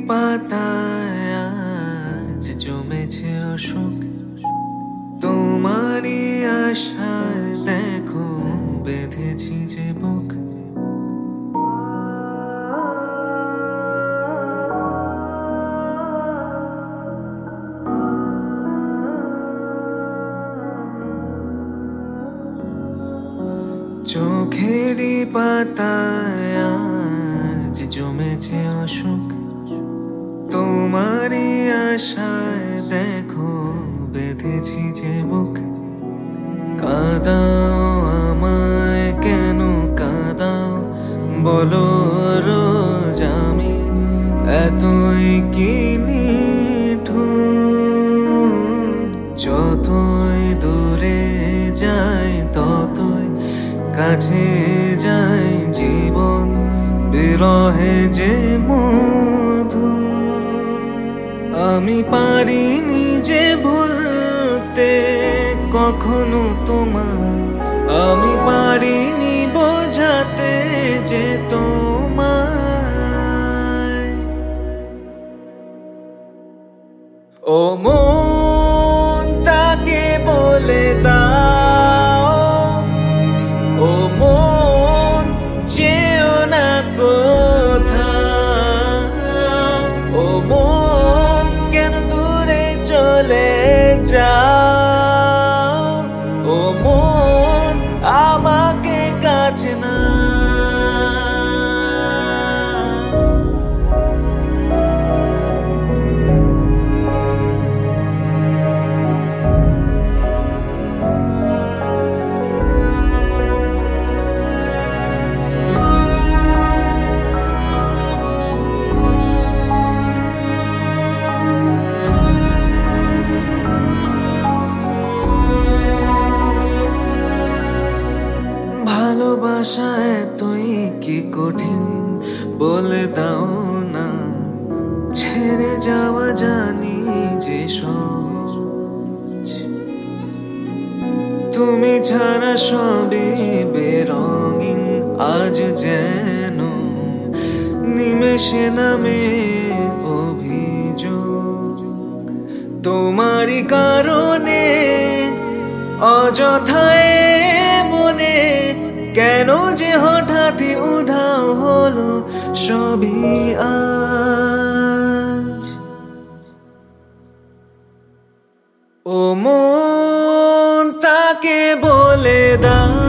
পাতায় আজ জমেছে অশোক, তোমারই আশায় দেখো বেঁধেছি যে বুক। চোখেরই পাতায় আজ জমেছে অশোক, তোমারই আশায় দেখো বেঁধেছি যে বুক। কাঁদাও আমায় কেন কাঁদাও, বলো রোজ আমি এতই কি নিঠুর। যতই দূরে যাই ততই কাছে যায় জীবন, বিরহে যে মধু। আমি পারিনি যে ভুলতে কখনো তোমায়, আমি পারিনি বোঝাতে যে তোমায়। ও মন তাকে বলে দাও, ও মন যেও না কোথাও। ও মন কেন দূরে চলে যাও, ও মন আমাকে কাছে না। ভালোবাসা এতই কি কঠিন বলে দাও না, ছেড়ে যাওয়া জানি যে সহজ। তুমি ছাড়া সবই বেরঙিন আজ যেন নিমেষে নামে অভিযোগ। তোমারই কারণে অযথায় মনে কেন যে হঠাৎই উধাও হলো সবই আজ। ও মন তাকে বলে দাও,